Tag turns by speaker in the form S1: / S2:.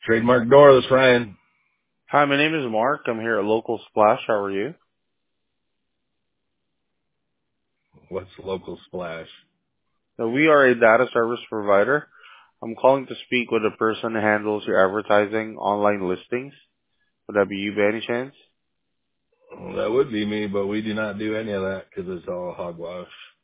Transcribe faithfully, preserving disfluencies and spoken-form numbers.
S1: Trademark door, this Ryan.
S2: Hi, my name is Mark. I'm here at Local Splash. How are you?
S1: What's local splash?
S2: So we are a data service provider. I'm calling to speak with the person who handles your advertising online listings. Would that be you by any chance?
S1: Well, that would be me, but we do not do any of that because it's all hogwash.